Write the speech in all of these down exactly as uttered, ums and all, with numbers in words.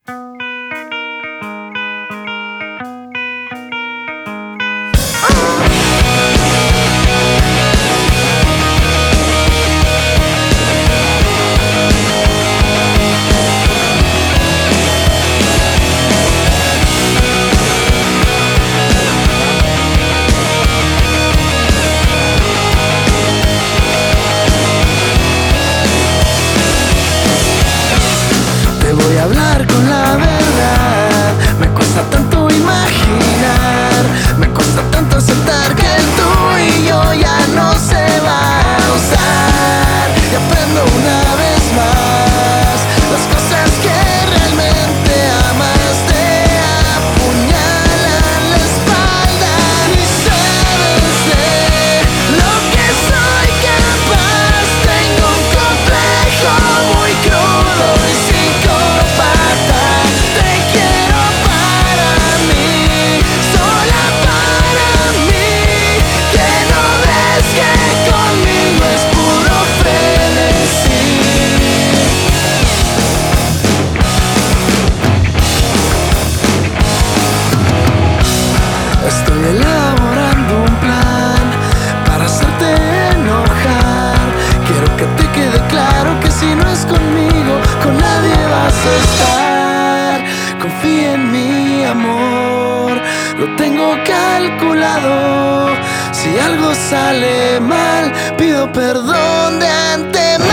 Hablar con la verdad me cuesta tanto imaginar, me cuesta tanto aceptar que el tú y yo ya no se va a usar. Y aprendo una vez más las cosas que realmente amas te apuñalan la espalda. Y sabes de lo que soy capaz, tengo un complejo muy crudo y psicópata. Te quiero para mí, sola para mí, que no ves que conmigo es puro frenesí. Estoy elaborando un plan para hacerte enojar. Quiero que te quede claro que si no es conmigo, con nadie vas a estar. Confía en mi amor, lo tengo calculado. Si algo sale mal, pido perdón de antemano.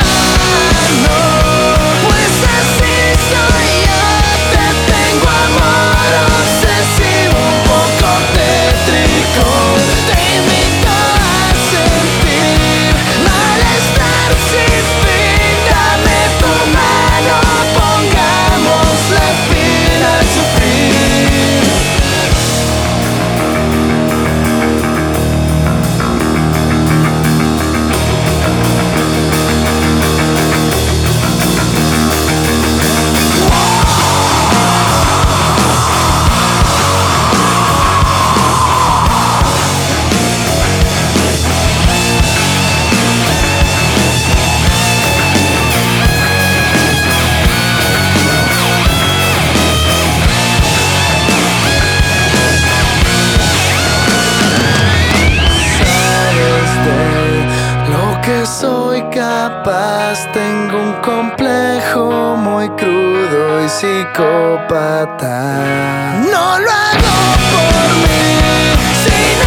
Pues así soy yo, te tengo amor obsesivo, un poco tétrico. Te invito a sentir malestar sin fin. Dame tu mano, pongámosle fin al sufrir. Soy capaz, tengo un complejo muy crudo y psicópata. No lo hago por mí, sino